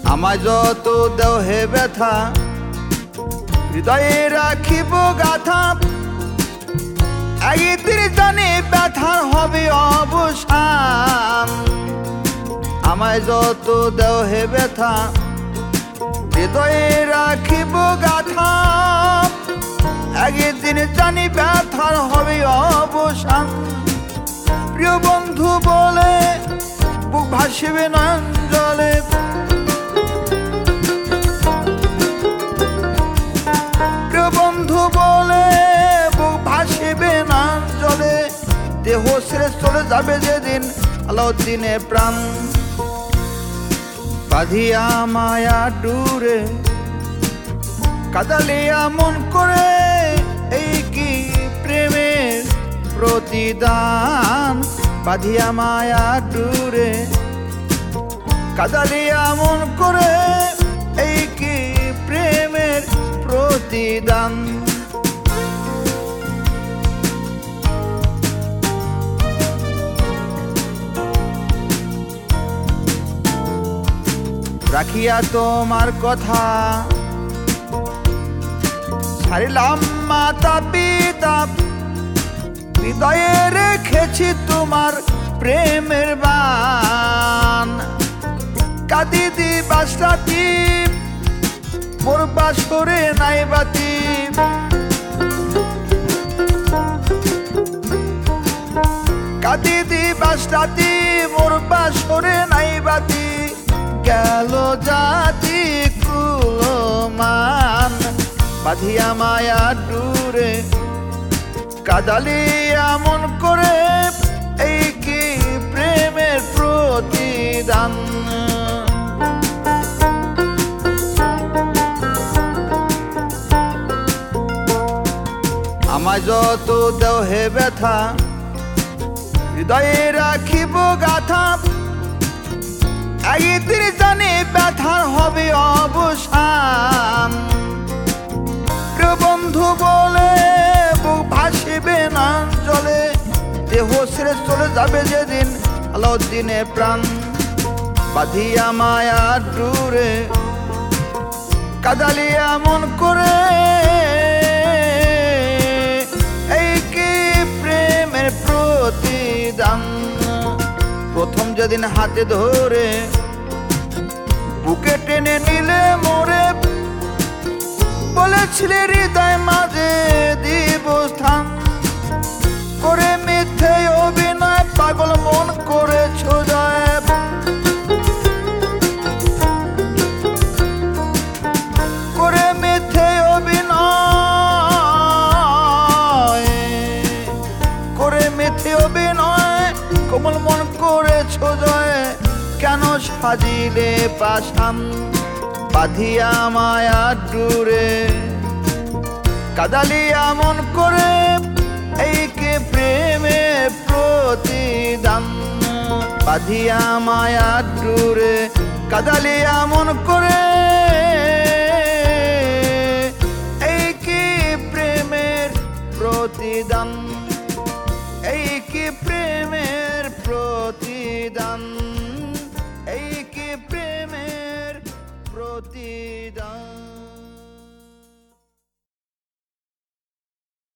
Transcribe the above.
আমায় যত দেও হে ব্যথা, হৃদয়ে রাখিব গাথা। একদিন জানি ব্যথার হবে অবসান। আমায় যত দেও হে ব্যথা, হৃদয়ে রাখিব গাথা। একদিন জানি ব্যথার হবে অবসান। প্রিয় বন্ধু বলে বুক ভাসিবে নয়ন জলে। প্রিয় বন্ধু বলে বুক ভাসিবে নয়ন জলে। দেহ ছেড়ে চলে যাবে যেদিন আলাউদ্দিনে প্রাণ। বাঁধিয়া মায়া ডুরে কাদালিয়া মন করে, এই কি প্রেমের প্রতিদান। বাঁধিয়া মায়া ডুরে কাদালিয়া মন করে, এই কি প্রেমের প্রতিদান। রাখিয়া তোমার কথা ছাড়িলাম মাতা পিতা। হৃদয়ে রেখেছি তোমার প্রেমের বান। কাঁদি দিবাস রাতি মোর বাসরে নাই বাতি। কাঁদি দিবাস রাতি মোর বাসরে নাই বাতি। গেল জাতি কুলমান। বাঁধিয়া মায়া ডুরে কাদালিয়া মন করে, এই কি প্রেমের প্রতিদান। আমায় যত দেও হে ব্যথা, হৃদয়ে রাখিব গাথা। একদিন জানি ব্যথার হবে অবসান। প্রিয় বন্ধু বলে বুক ভাসিবে নয়ন জলে। দেহ ছেড়ে চলে যাবে যেদিন আলাউদ্দিনে প্রাণ। বাঁধিয়া মায়া ডুরে কাদালিয়া মন করে, এই কি প্রেমের প্রতিদান। প্রথম যেদিন হাতে ধরে বুকে টেনে নিলে মোরে, বলেছিলে হৃদয় মাঝে দিব স্থান। করে মিথ্যে অভিনয় পাগল মন করেছ জয়। করে মিথ্যে অভিনয়, করে মিথ্যে অভিনয় কোমল মন করেছ জয়। কেন সাজিলে পাষাণ। বাঁধিয়া মায়া ডুরে কাদালিয়া মন করে, এই কি প্রেমের প্রতিদান। বাঁধিয়া মায়া ডুরে কাদালিয়া মন করে, এই কি প্রেমের প্রতিদান। এই কি প্রেমের প্রতিদান। এই কি প্রেমের প্রতিদান।